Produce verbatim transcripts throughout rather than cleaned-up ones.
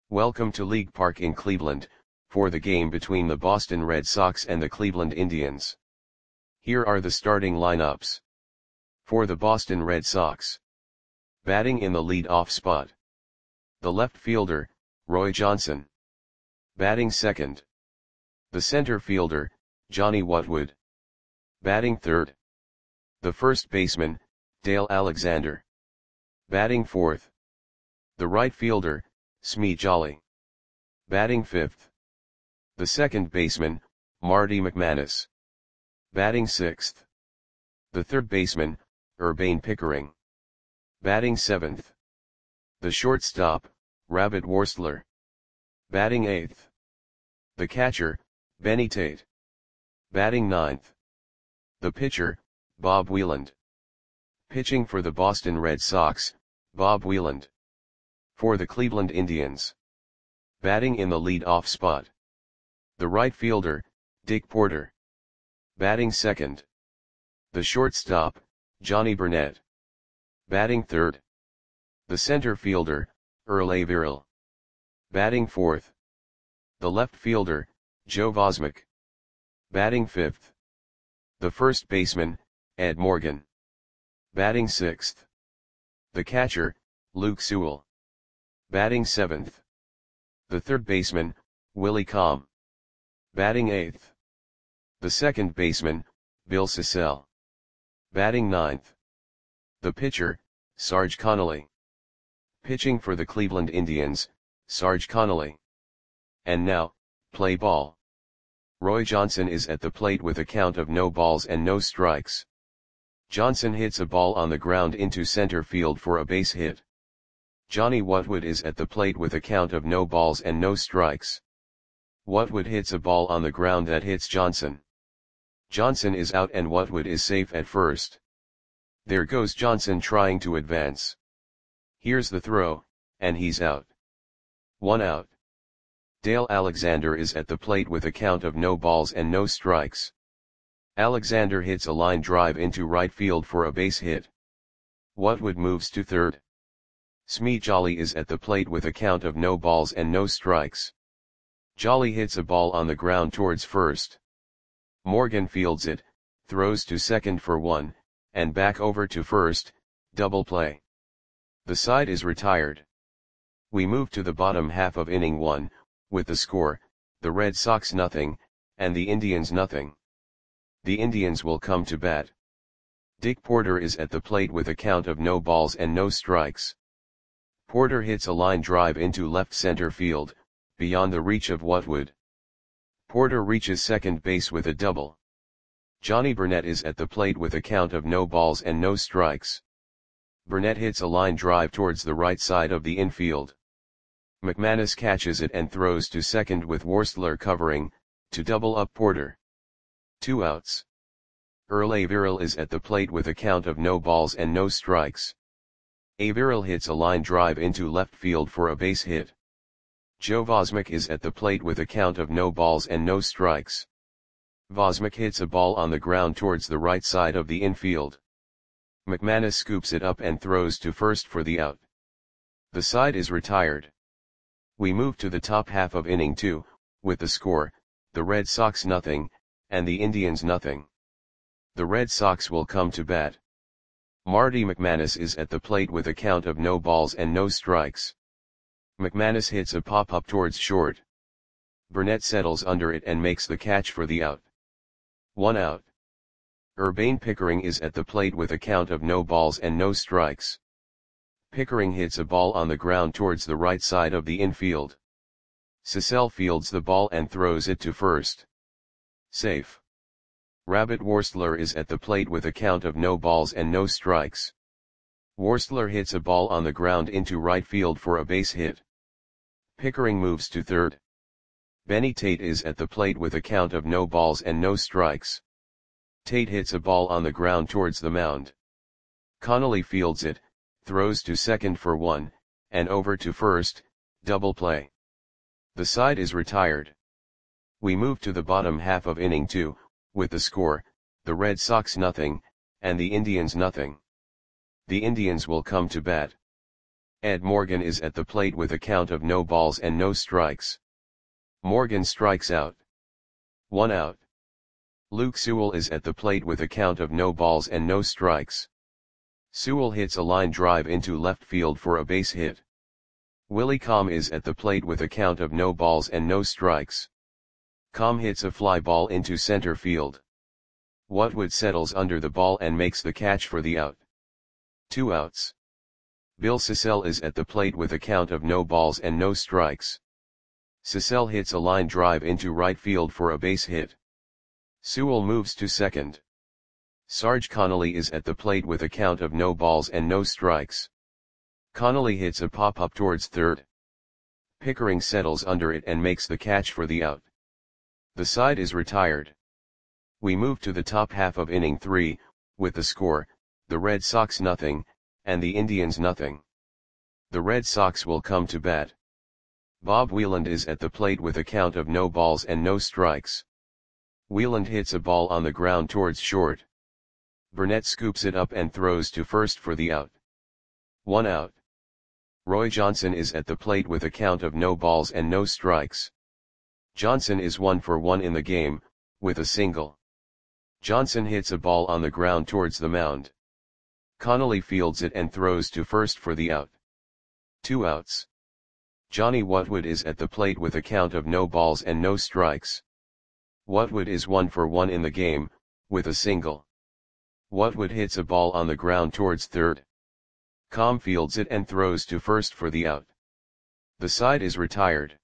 Welcome to League Park in Cleveland, for the game between the Boston Red Sox and the Cleveland Indians. Here are the starting lineups. For the Boston Red Sox. Batting in the lead-off spot. The left fielder, Roy Johnson. Batting second. The center fielder, Johnny Whatwood. Batting third. The first baseman, Dale Alexander. Batting fourth. The right fielder, Smee Jolly. Batting fifth. The second baseman, Marty McManus. Batting sixth. The third baseman, Urbane Pickering. Batting seventh. The shortstop, Rabbit Worstler. Batting eighth. The catcher, Benny Tate. Batting ninth. The pitcher, Bob Wieland. Pitching for the Boston Red Sox, Bob Wieland. For the Cleveland Indians. Batting in the lead-off spot. The right fielder, Dick Porter. Batting second. The shortstop, Johnny Burnett. Batting third. The center fielder, Earl Averill. Batting fourth. The left fielder, Joe Vosmick. Batting fifth. The first baseman, Ed Morgan. Batting sixth. The catcher, Luke Sewell. Batting seventh. The third baseman, Willie Comm. Batting eighth. The second baseman, Bill Sissell. Batting ninth. The pitcher, Sarge Connolly. Pitching for the Cleveland Indians, Sarge Connolly. And now, play ball. Roy Johnson is at the plate with a count of no balls and no strikes. Johnson hits a ball on the ground into center field for a base hit. Johnny Whatwood is at the plate with a count of no balls and no strikes. Whatwood hits a ball on the ground that hits Johnson. Johnson is out and Whatwood is safe at first. There goes Johnson trying to advance. Here's the throw, and he's out. One out. Dale Alexander is at the plate with a count of no balls and no strikes. Alexander hits a line drive into right field for a base hit. Whatwood moves to third. Smee Jolly is at the plate with a count of no balls and no strikes. Jolly hits a ball on the ground towards first. Morgan fields it, throws to second for one, and back over to first, double play. The side is retired. We move to the bottom half of inning one, with the score, the Red Sox nothing, and the Indians nothing. The Indians will come to bat. Dick Porter is at the plate with a count of no balls and no strikes. Porter hits a line drive into left center field, beyond the reach of Whatwood. Porter reaches second base with a double. Johnny Burnett is at the plate with a count of no balls and no strikes. Burnett hits a line drive towards the right side of the infield. McManus catches it and throws to second with Worstler covering, to double up Porter. Two outs. Earl Averill is at the plate with a count of no balls and no strikes. Averill hits a line drive into left field for a base hit. Joe Vosmick is at the plate with a count of no balls and no strikes. Vosmick hits a ball on the ground towards the right side of the infield. McManus scoops it up and throws to first for the out. The side is retired. We move to the top half of inning two, with the score, the Red Sox nothing, and the Indians nothing. The Red Sox will come to bat. Marty McManus is at the plate with a count of no balls and no strikes. McManus hits a pop-up towards short. Burnett settles under it and makes the catch for the out. One out. Urbane Pickering is at the plate with a count of no balls and no strikes. Pickering hits a ball on the ground towards the right side of the infield. Sissell fields the ball and throws it to first. Safe. Rabbit Worstler is at the plate with a count of no balls and no strikes. Worstler hits a ball on the ground into right field for a base hit. Pickering moves to third. Benny Tate is at the plate with a count of no balls and no strikes. Tate hits a ball on the ground towards the mound. Connolly fields it, throws to second for one, and over to first, double play. The side is retired. We move to the bottom half of inning two, with the score, the Red Sox nothing, and the Indians nothing. The Indians will come to bat. Ed Morgan is at the plate with a count of no balls and no strikes. Morgan strikes out. One out. Luke Sewell is at the plate with a count of no balls and no strikes. Sewell hits a line drive into left field for a base hit. Willie Comm is at the plate with a count of no balls and no strikes. Comm hits a fly ball into center field. Whatwood settles under the ball and makes the catch for the out. Two outs. Bill Sissell is at the plate with a count of no balls and no strikes. Sissell hits a line drive into right field for a base hit. Sewell moves to second. Sarge Connolly is at the plate with a count of no balls and no strikes. Connolly hits a pop-up towards third. Pickering settles under it and makes the catch for the out. The side is retired. We move to the top half of inning three, with the score, the Red Sox nothing, and the Indians nothing. The Red Sox will come to bat. Bob Wieland is at the plate with a count of no balls and no strikes. Wieland hits a ball on the ground towards short. Burnett scoops it up and throws to first for the out. One out. Roy Johnson is at the plate with a count of no balls and no strikes. Johnson is one for one in the game, with a single. Johnson hits a ball on the ground towards the mound. Connolly fields it and throws to first for the out. Two outs. Johnny Whatwood is at the plate with a count of no balls and no strikes. Whatwood is one for one in the game, with a single. Whatwood hits a ball on the ground towards third. Comm fields it and throws to first for the out. The side is retired.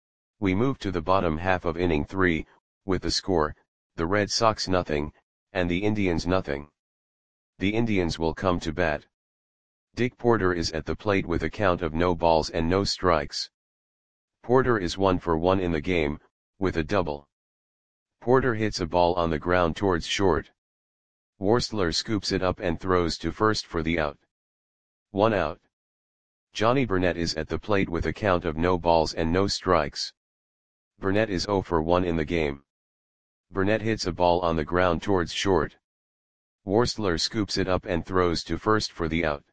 We move to the bottom half of inning three, with the score, the Red Sox nothing, and the Indians nothing. The Indians will come to bat. Dick Porter is at the plate with a count of no balls and no strikes. Porter is one for one in the game, with a double. Porter hits a ball on the ground towards short. Worstler scoops it up and throws to first for the out. One out. Johnny Burnett is at the plate with a count of no balls and no strikes. Burnett is zero for one in the game. Burnett hits a ball on the ground towards short. Worstler scoops it up and throws to first for the out.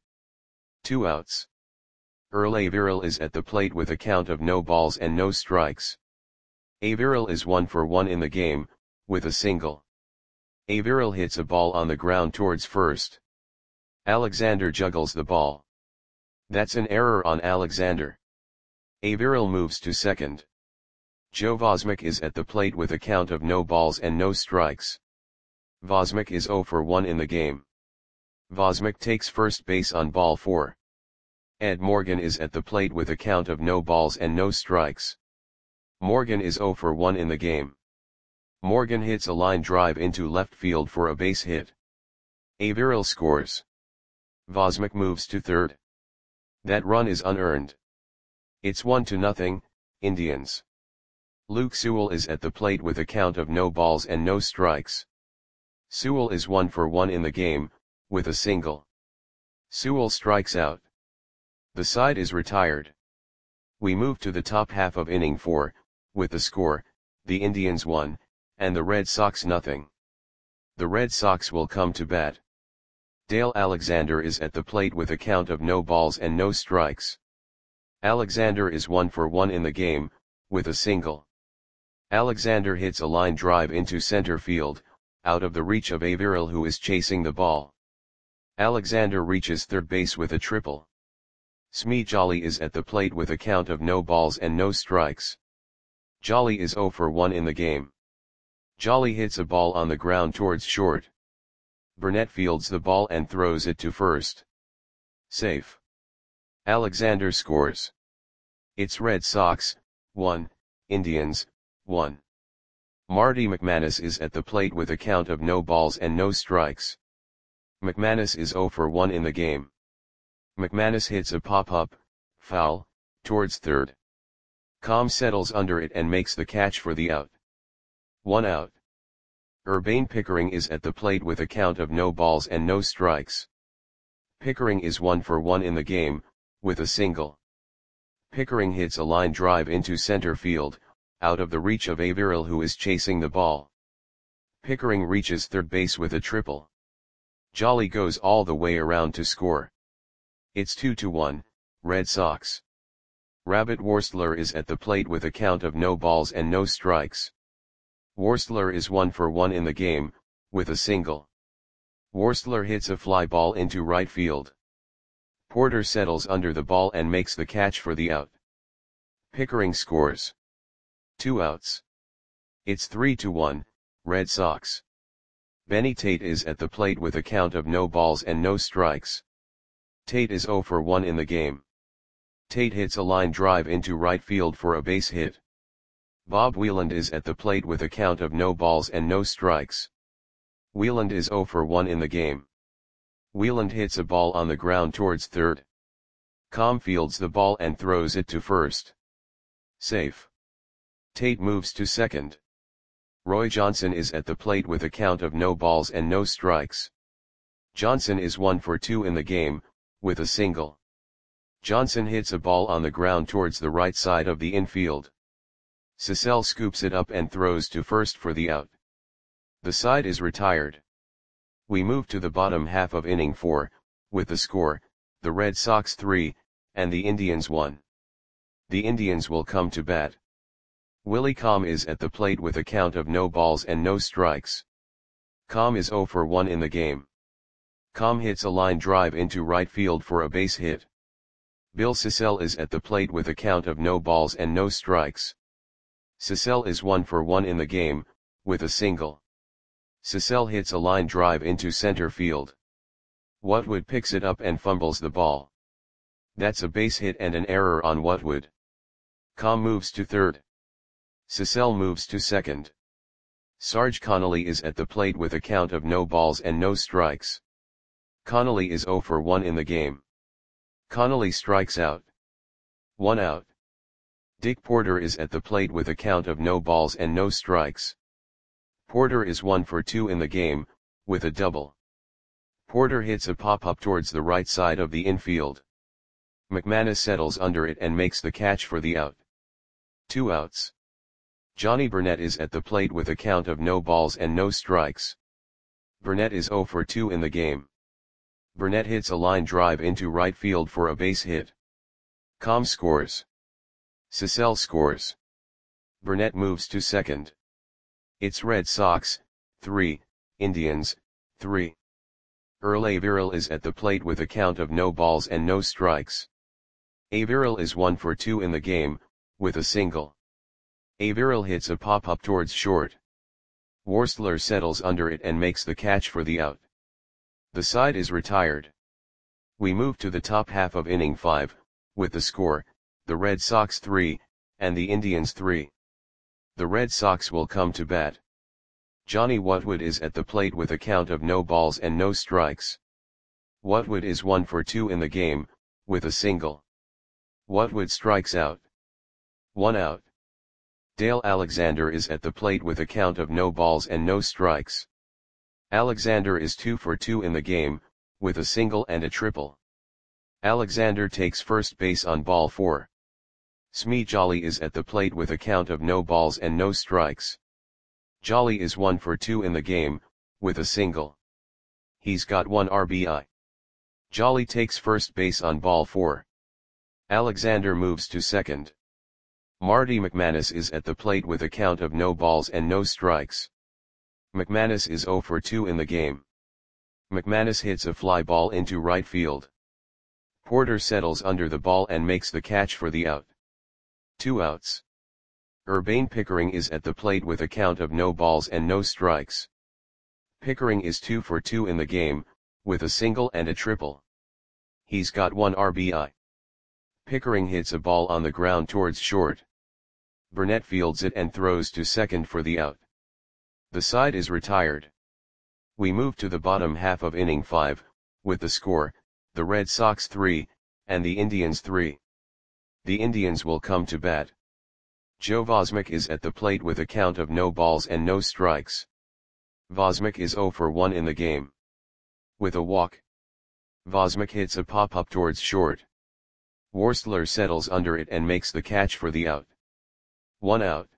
Two outs. Earl Averill is at the plate with a count of no balls and no strikes. Averill is one for one in the game, with a single. Averill hits a ball on the ground towards first. Alexander juggles the ball. That's an error on Alexander. Averill moves to second. Joe Vosmick is at the plate with a count of no balls and no strikes. Vosmick is zero for one in the game. Vosmick takes first base on ball four. Ed Morgan is at the plate with a count of no balls and no strikes. Morgan is zero for one in the game. Morgan hits a line drive into left field for a base hit. Averill scores. Vosmick moves to third. That run is unearned. It's one to nothing, Indians. Luke Sewell is at the plate with a count of no balls and no strikes. Sewell is one for one in the game, with a single. Sewell strikes out. The side is retired. We move to the top half of inning four, with the score, the Indians one, and the Red Sox nothing. The Red Sox will come to bat. Dale Alexander is at the plate with a count of no balls and no strikes. Alexander is one for one in the game, with a single. Alexander hits a line drive into center field, out of the reach of Averill who is chasing the ball. Alexander reaches third base with a triple. Smee Jolly is at the plate with a count of no balls and no strikes. Jolly is zero for one in the game. Jolly hits a ball on the ground towards short. Burnett fields the ball and throws it to first. Safe. Alexander scores. It's Red Sox, one, Indians, one. Marty McManus is at the plate with a count of no balls and no strikes. McManus is zero for one in the game. McManus hits a pop-up, foul, towards third. Comm settles under it and makes the catch for the out. One out. Urbane Pickering is at the plate with a count of no balls and no strikes. Pickering is one for one in the game, with a single. Pickering hits a line drive into center field, out of the reach of Averill who is chasing the ball. Pickering reaches third base with a triple. Jolly goes all the way around to score. It's two to one, Red Sox. Rabbit Worstler is at the plate with a count of no balls and no strikes. Worstler is one for one in the game, with a single. Worstler hits a fly ball into right field. Porter settles under the ball and makes the catch for the out. Pickering scores. Two outs. It's three to one, Red Sox. Benny Tate is at the plate with a count of no balls and no strikes. Tate is zero for one in the game. Tate hits a line drive into right field for a base hit. Bob Wieland is at the plate with a count of no balls and no strikes. Wieland is zero for one in the game. Wieland hits a ball on the ground towards third. Com fields the ball and throws it to first. Safe. Tate moves to second. Roy Johnson is at the plate with a count of no balls and no strikes. Johnson is one for two in the game, with a single. Johnson hits a ball on the ground towards the right side of the infield. Cecil scoops it up and throws to first for the out. The side is retired. We move to the bottom half of inning four, with the score, the Red Sox three, and the Indians one. The Indians will come to bat. Willie Com is at the plate with a count of no balls and no strikes. Com is zero for one in the game. Com hits a line drive into right field for a base hit. Bill Cecil is at the plate with a count of no balls and no strikes. Cecil is one for one in the game, with a single. Cecil hits a line drive into center field. Whatwood picks it up and fumbles the ball. That's a base hit and an error on Whatwood. Com moves to third. Cecil moves to second. Sarge Connolly is at the plate with a count of no balls and no strikes. Connolly is zero for one in the game. Connolly strikes out. One out. Dick Porter is at the plate with a count of no balls and no strikes. Porter is one for two in the game, with a double. Porter hits a pop-up towards the right side of the infield. McManus settles under it and makes the catch for the out. Two outs. Johnny Burnett is at the plate with a count of no balls and no strikes. Burnett is zero for two in the game. Burnett hits a line drive into right field for a base hit. Com scores. Cecil scores. Burnett moves to second. It's Red Sox, three, Indians, three. Earl Averill is at the plate with a count of no balls and no strikes. Averill is one for two in the game, with a single. Averill hits a pop-up towards short. Worstler settles under it and makes the catch for the out. The side is retired. We move to the top half of inning five, with the score, the Red Sox three, and the Indians three. The Red Sox will come to bat. Johnny Whatwood is at the plate with a count of no balls and no strikes. Whatwood is one for two in the game, with a single. Whatwood strikes out. One out. Dale Alexander is at the plate with a count of no balls and no strikes. Alexander is two for two in the game, with a single and a triple. Alexander takes first base on ball four. Smee Jolly is at the plate with a count of no balls and no strikes. Jolly is one for two in the game, with a single. He's got one R B I. Jolly takes first base on ball four. Alexander moves to second. Marty McManus is at the plate with a count of no balls and no strikes. McManus is zero for two in the game. McManus hits a fly ball into right field. Porter settles under the ball and makes the catch for the out. Two outs. Urbane Pickering is at the plate with a count of no balls and no strikes. Pickering is two for two in the game, with a single and a triple. He's got one R B I. Pickering hits a ball on the ground towards short. Burnett fields it and throws to second for the out. The side is retired. We move to the bottom half of inning five, with the score, the Red Sox three, and the Indians three. The Indians will come to bat. Joe Vosmick is at the plate with a count of no balls and no strikes. Vosmick is zero for one in the game. With a walk. Vosmick hits a pop-up towards short. Worstler settles under it and makes the catch for the out. One out.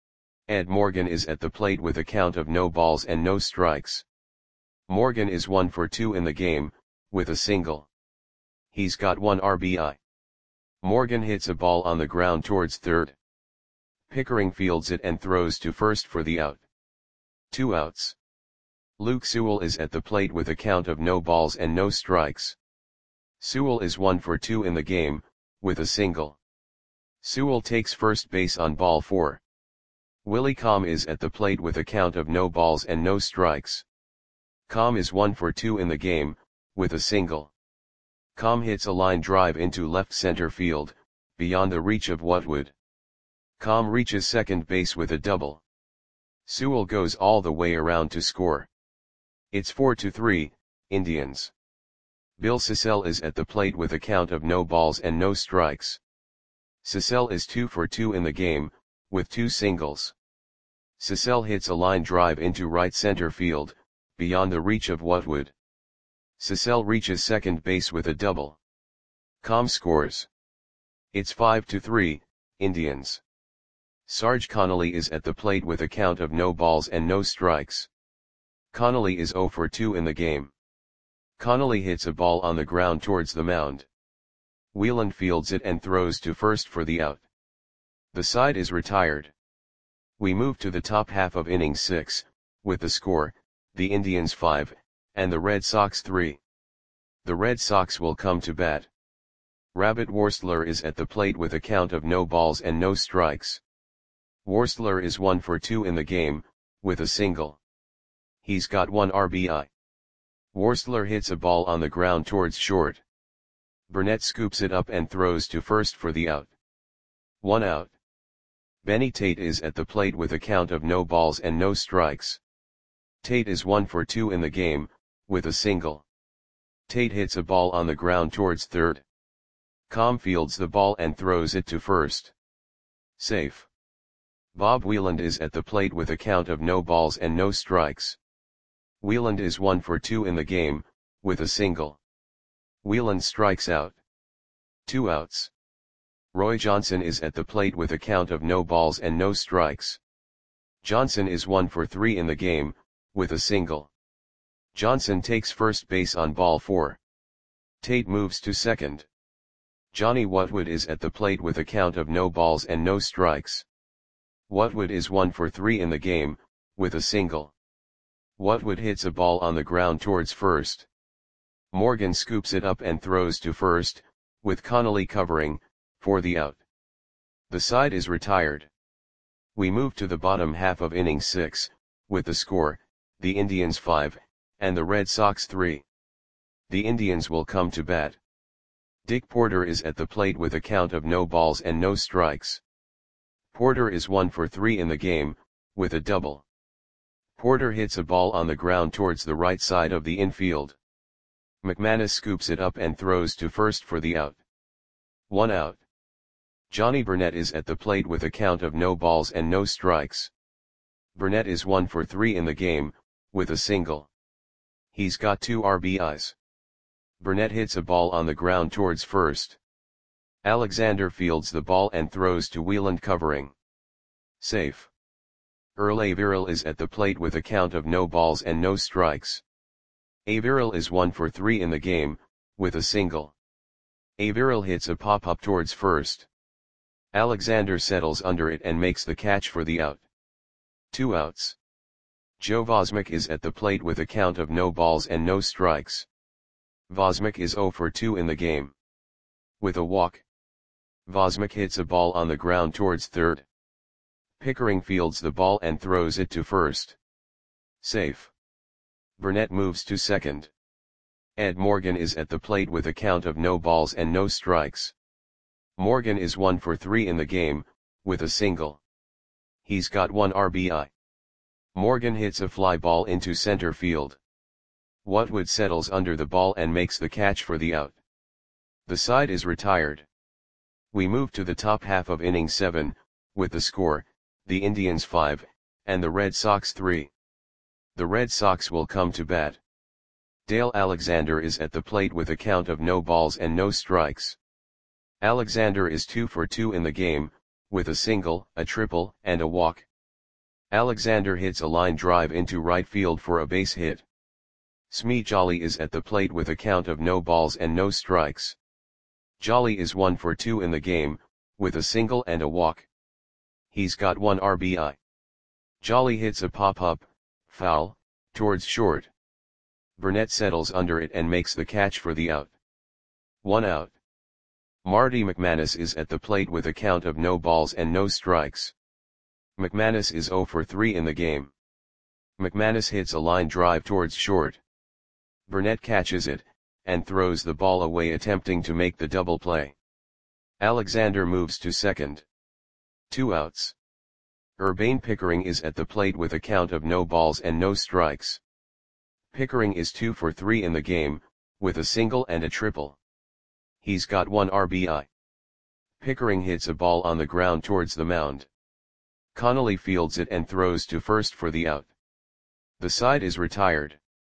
Ed Morgan is at the plate with a count of no balls and no strikes. Morgan is one for two in the game, with a single. He's got one R B I. Morgan hits a ball on the ground towards third. Pickering fields it and throws to first for the out. Two outs. Luke Sewell is at the plate with a count of no balls and no strikes. Sewell is one for two in the game, with a single. Sewell takes first base on ball four. Willie Comm is at the plate with a count of no balls and no strikes. Comm is one for two in the game, with a single. Comm hits a line drive into left center field, beyond the reach of Whatwood. Comm reaches second base with a double. Sewell goes all the way around to score. It's four to three, Indians. Bill Sissell is at the plate with a count of no balls and no strikes. Sissell is two for two in the game, with two singles. Sissell hits a line drive into right center field, beyond the reach of Whatwood. Sissell reaches second base with a double. Comm scores. It's five to three, Indians. Sarge Connolly is at the plate with a count of no balls and no strikes. Connolly is zero for two in the game. Connolly hits a ball on the ground towards the mound. Wheeland fields it and throws to first for the out. The side is retired. We move to the top half of inning six, with the score, the Indians five, and the Red Sox three. The Red Sox will come to bat. Rabbit Worstler is at the plate with a count of no balls and no strikes. Worstler is one for two in the game, with a single. He's got one R B I. Worstler hits a ball on the ground towards short. Burnett scoops it up and throws to first for the out. One out. Benny Tate is at the plate with a count of no balls and no strikes. Tate is one for two in the game, with a single. Tate hits a ball on the ground towards third. Comm fields the ball and throws it to first. Safe. Bob Wheeland is at the plate with a count of no balls and no strikes. Wheeland is one for two in the game, with a single. Wheeland strikes out. Two outs. Roy Johnson is at the plate with a count of no balls and no strikes. Johnson is one for three in the game, with a single. Johnson takes first base on ball four. Tate moves to second. Johnny Whatwood is at the plate with a count of no balls and no strikes. Whatwood is one for three in the game, with a single. Whatwood hits a ball on the ground towards first. Morgan scoops it up and throws to first, with Connolly covering, for the out. The side is retired. We move to the bottom half of inning six, with the score, the Indians five, and the Red Sox three. The Indians will come to bat. Dick Porter is at the plate with a count of no balls and no strikes. Porter is one for three in the game, with a double. Porter hits a ball on the ground towards the right side of the infield. McManus scoops it up and throws to first for the out. One out. Johnny Burnett is at the plate with a count of no balls and no strikes. Burnett is one for three in the game, with a single. He's got two R B Is. Burnett hits a ball on the ground towards first. Alexander fields the ball and throws to Wheeland covering. Safe. Earl Averill is at the plate with a count of no balls and no strikes. Averill is one for three in the game, with a single. Averill hits a pop-up towards first. Alexander settles under it and makes the catch for the out. Two outs. Joe Vosmick is at the plate with a count of no balls and no strikes. Vosmick is zero for two in the game. With a walk. Vosmick hits a ball on the ground towards third. Pickering fields the ball and throws it to first. Safe. Burnett moves to second. Ed Morgan is at the plate with a count of no balls and no strikes. Morgan is one for three in the game, with a single. He's got one R B I. Morgan hits a fly ball into center field. Whatwood settles under the ball and makes the catch for the out. The side is retired. We move to the top half of inning seven, with the score, the Indians five, and the Red Sox three. The Red Sox will come to bat. Dale Alexander is at the plate with a count of no balls and no strikes. Alexander is two for two in the game, with a single, a triple, and a walk. Alexander hits a line drive into right field for a base hit. Smee Jolly is at the plate with a count of no balls and no strikes. Jolly is one for two in the game, with a single and a walk. He's got one R B I. Jolly hits a pop-up, foul, towards short. Burnett settles under it and makes the catch for the out. One out. Marty McManus is at the plate with a count of no balls and no strikes. McManus is zero for three in the game. McManus hits a line drive towards short. Burnett catches it, and throws the ball away attempting to make the double play. Alexander moves to second. Two outs. Urbane Pickering is at the plate with a count of no balls and no strikes. Pickering is two for three in the game, with a single and a triple. He's got one R B I. Pickering hits a ball on the ground towards the mound. Connolly fields it and throws to first for the out. The side is retired.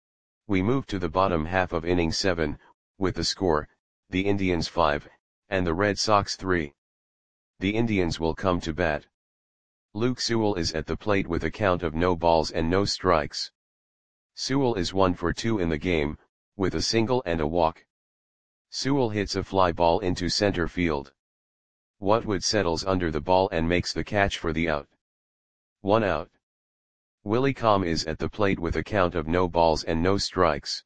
We move to the bottom half of inning seven, with the score, the Indians five, and the Red Sox three. The Indians will come to bat. Luke Sewell is at the plate with a count of no balls and no strikes. Sewell is one for two in the game, with a single and a walk. Sewell hits a fly ball into center field. Whatwood settles under the ball and makes the catch for the out. One out. Willie Comm is at the plate with a count of no balls and no strikes.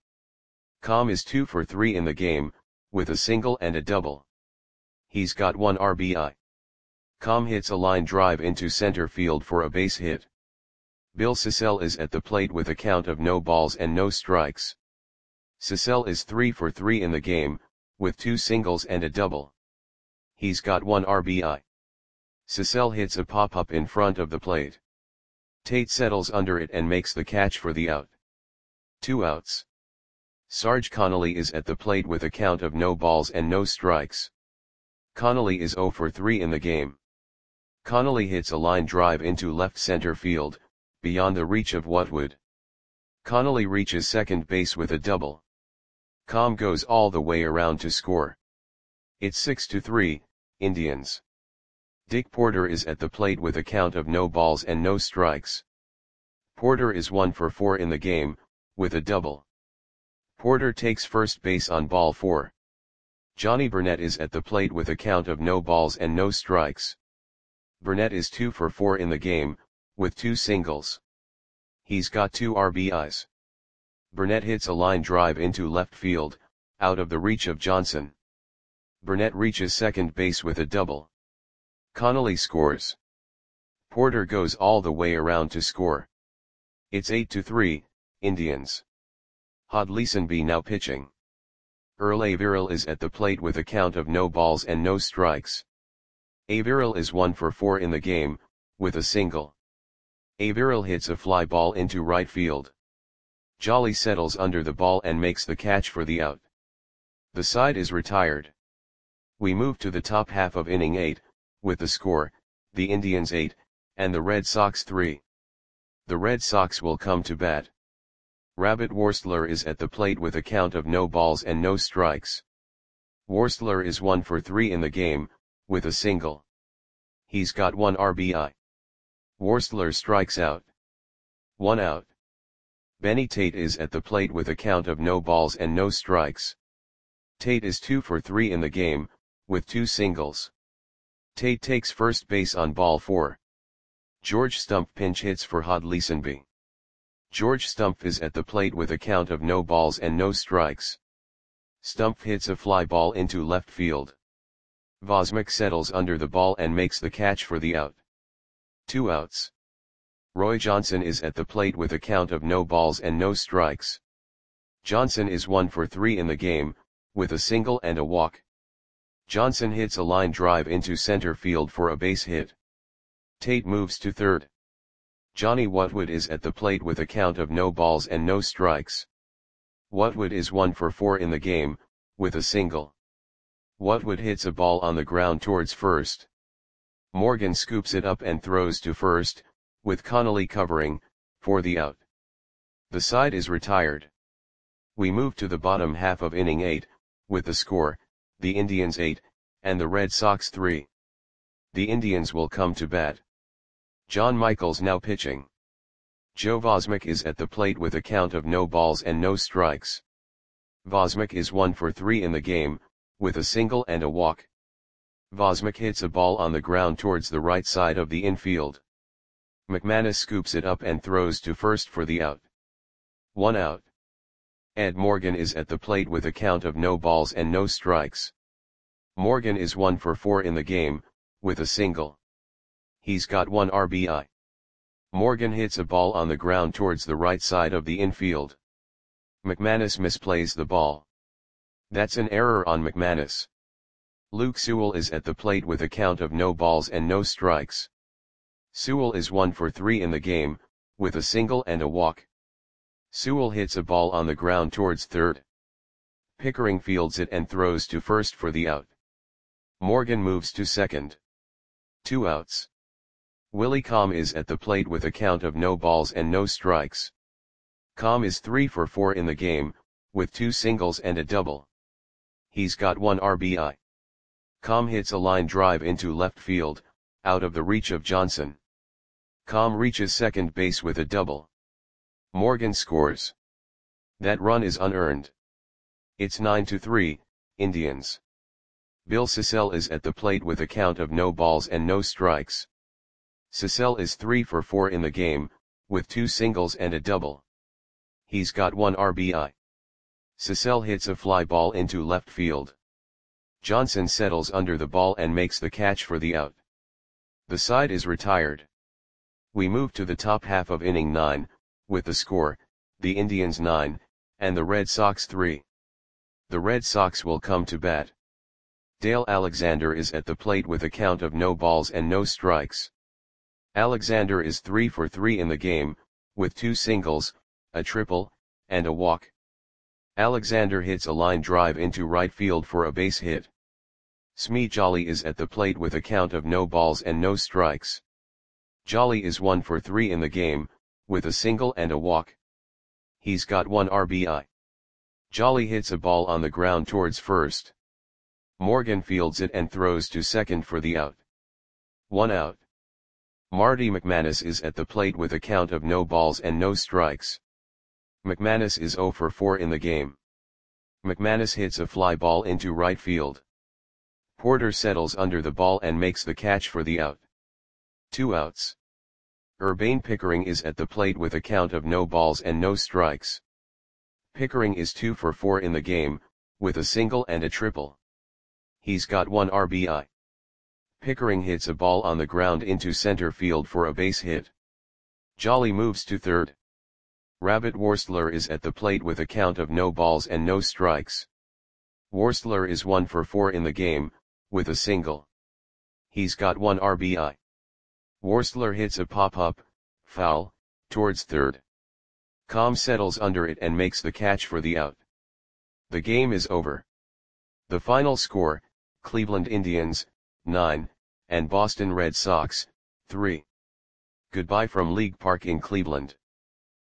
Comm is two for three in the game, with a single and a double. He's got one R B I. Comm hits a line drive into center field for a base hit. Bill Sissell is at the plate with a count of no balls and no strikes. Sissell is three for three in the game, with two singles and a double. He's got one R B I. Sissell hits a pop-up in front of the plate. Tate settles under it and makes the catch for the out. Two outs. Sarge Connolly is at the plate with a count of no balls and no strikes. Connolly is zero for three in the game. Connolly hits a line drive into left center field, beyond the reach of Whatwood. Connolly reaches second base with a double. Comm goes all the way around to score. It's six to three, Indians. Dick Porter is at the plate with a count of no balls and no strikes. Porter is one for four in the game, with a double. Porter takes first base on ball four. Johnny Burnett is at the plate with a count of no balls and no strikes. Burnett is two for four in the game, with two singles. He's got two R B Is. Burnett hits a line drive into left field, out of the reach of Johnson. Burnett reaches second base with a double. Connolly scores. Porter goes all the way around to score. It's eight to three, Indians. Hod Leesonby now pitching. Earl Averill is at the plate with a count of no balls and no strikes. Averill is one for four in the game, with a single. Averill hits a fly ball into right field. Jolly settles under the ball and makes the catch for the out. The side is retired. We move to the top half of inning eight, with the score, the Indians eight, and the Red Sox three. The Red Sox will come to bat. Rabbit Worstler is at the plate with a count of no balls and no strikes. Worstler is one for three in the game, with a single. He's got one R B I. Worstler strikes out. One out. Benny Tate is at the plate with a count of no balls and no strikes. Tate is two for three in the game, with two singles. Tate takes first base on ball four. George Stumpf pinch hits for Hod Leesonby. George Stumpf is at the plate with a count of no balls and no strikes. Stumpf hits a fly ball into left field. Vosmick settles under the ball and makes the catch for the out. Two outs. Roy Johnson is at the plate with a count of no balls and no strikes. Johnson is one for three in the game, with a single and a walk. Johnson hits a line drive into center field for a base hit. Tate moves to third. Johnny Whatwood is at the plate with a count of no balls and no strikes. Whatwood is one for four in the game, with a single. Whatwood hits a ball on the ground towards first. Morgan scoops it up and throws to first, with Connolly covering, for the out. The side is retired. We move to the bottom half of inning eight, with the score, the Indians eight, and the Red Sox three. The Indians will come to bat. John Michaels now pitching. Joe Vosmick is at the plate with a count of no balls and no strikes. Vosmick is one for three in the game, with a single and a walk. Vosmik hits a ball on the ground towards the right side of the infield. McManus scoops it up and throws to first for the out. One out. Ed Morgan is at the plate with a count of no balls and no strikes. Morgan is one for four in the game, with a single. He's got one R B I. Morgan hits a ball on the ground towards the right side of the infield. McManus misplays the ball. That's an error on McManus. Luke Sewell is at the plate with a count of no balls and no strikes. Sewell is one for three in the game, with a single and a walk. Sewell hits a ball on the ground towards third. Pickering fields it and throws to first for the out. Morgan moves to second. Two outs. Willie Comm is at the plate with a count of no balls and no strikes. Comm is three for four in the game, with two singles and a double. He's got one R B I. Comm hits a line drive into left field, out of the reach of Johnson. Comm reaches second base with a double. Morgan scores. That run is unearned. It's nine to three, Indians. Bill Sissell is at the plate with a count of no balls and no strikes. Sissell is three for four in the game, with two singles and a double. He's got one R B I. Sissell hits a fly ball into left field. Johnson settles under the ball and makes the catch for the out. The side is retired. We move to the top half of inning nine, with the score, the Indians nine, and the Red Sox three. The Red Sox will come to bat. Dale Alexander is at the plate with a count of no balls and no strikes. Alexander is three for three in the game, with two singles, a triple, and a walk. Alexander hits a line drive into right field for a base hit. Smee Jolly is at the plate with a count of no balls and no strikes. Jolly is one for three in the game, with a single and a walk. He's got one R B I. Jolly hits a ball on the ground towards first. Morgan fields it and throws to second for the out. One out. Marty McManus is at the plate with a count of no balls and no strikes. McManus is zero for four in the game. McManus hits a fly ball into right field. Porter settles under the ball and makes the catch for the out. Two outs. Urbane Pickering is at the plate with a count of no balls and no strikes. Pickering is two for four in the game, with a single and a triple. He's got one R B I. Pickering hits a ball on the ground into center field for a base hit. Jolly moves to third. Rabbit Worstler is at the plate with a count of no balls and no strikes. Worstler is one for four in the game, with a single. He's got one R B I. Worstler hits a pop-up, foul, towards third. Comm settles under it and makes the catch for the out. The game is over. The final score, Cleveland Indians, nine, and Boston Red Sox, three. Goodbye from League Park in Cleveland.